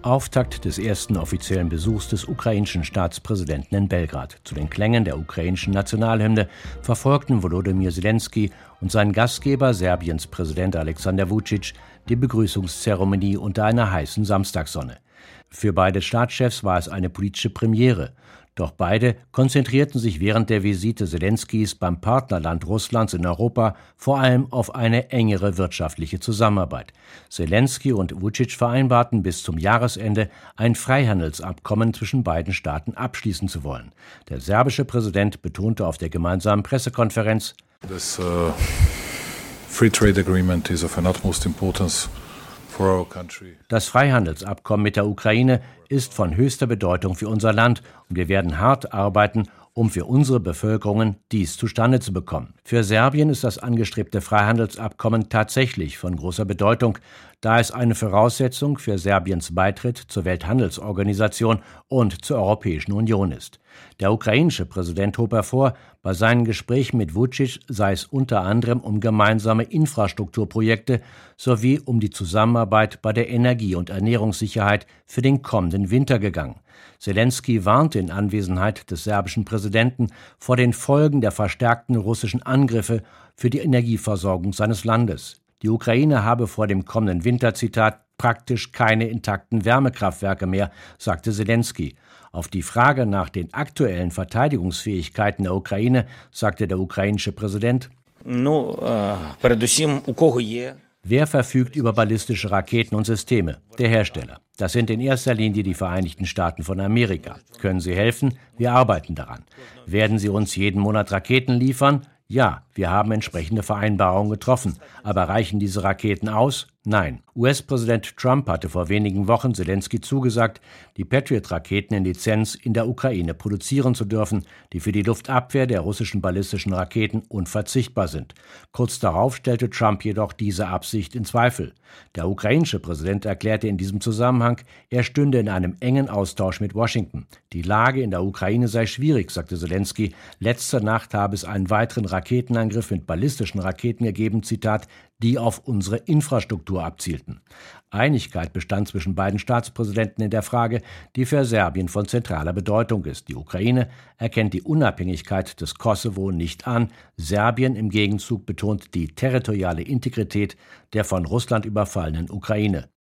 Auftakt des ersten offiziellen Besuchs des ukrainischen Staatspräsidenten in Belgrad. Zu den Klängen der ukrainischen Nationalhymne verfolgten Volodymyr Zelensky und sein Gastgeber, Serbiens Präsident Alexander Vučić, die Begrüßungszeremonie unter einer heißen Samstagssonne. Für beide Staatschefs war es eine politische Premiere. Doch beide konzentrierten sich während der Visite Zelenskys beim Partnerland Russlands in Europa vor allem auf eine engere wirtschaftliche Zusammenarbeit. Zelensky und Vučić vereinbarten, bis zum Jahresende ein Freihandelsabkommen zwischen beiden Staaten abschließen zu wollen. Der serbische Präsident betonte auf der gemeinsamen Pressekonferenz: Das Free Trade Agreement is of an utmost importance. Das Freihandelsabkommen mit der Ukraine ist von höchster Bedeutung für unser Land und wir werden hart arbeiten, um für unsere Bevölkerungen dies zustande zu bekommen. Für Serbien ist das angestrebte Freihandelsabkommen tatsächlich von großer Bedeutung, da es eine Voraussetzung für Serbiens Beitritt zur Welthandelsorganisation und zur Europäischen Union ist. Der ukrainische Präsident hob hervor, bei seinen Gesprächen mit Vučić sei es unter anderem um gemeinsame Infrastrukturprojekte sowie um die Zusammenarbeit bei der Energie- und Ernährungssicherheit für den kommenden Winter gegangen. Zelensky warnte in Anwesenheit des serbischen Präsidenten vor den Folgen der verstärkten russischen Angriffe für die Energieversorgung seines Landes. Die Ukraine habe vor dem kommenden Winter, Zitat, praktisch keine intakten Wärmekraftwerke mehr, sagte Zelensky. Auf die Frage nach den aktuellen Verteidigungsfähigkeiten der Ukraine sagte der ukrainische Präsident: Wer verfügt über ballistische Raketen und Systeme? Der Hersteller. Das sind in erster Linie die Vereinigten Staaten von Amerika. Können Sie helfen? Wir arbeiten daran. Werden Sie uns jeden Monat Raketen liefern? Ja, wir haben entsprechende Vereinbarungen getroffen. Aber reichen diese Raketen aus? Nein. US-Präsident Trump hatte vor wenigen Wochen Zelensky zugesagt, die Patriot-Raketen in Lizenz in der Ukraine produzieren zu dürfen, die für die Luftabwehr der russischen ballistischen Raketen unverzichtbar sind. Kurz darauf stellte Trump jedoch diese Absicht in Zweifel. Der ukrainische Präsident erklärte in diesem Zusammenhang, er stünde in einem engen Austausch mit Washington. Die Lage in der Ukraine sei schwierig, sagte Zelensky. Letzte Nacht habe es einen weiteren Raketenangriff mit ballistischen Raketen gegeben, Zitat, die auf unsere Infrastruktur abzielten. Einigkeit bestand zwischen beiden Staatspräsidenten in der Frage, die für Serbien von zentraler Bedeutung ist. Die Ukraine erkennt die Unabhängigkeit des Kosovo nicht an. Serbien im Gegenzug betont die territoriale Integrität der von Russland überfallenen Ukraine.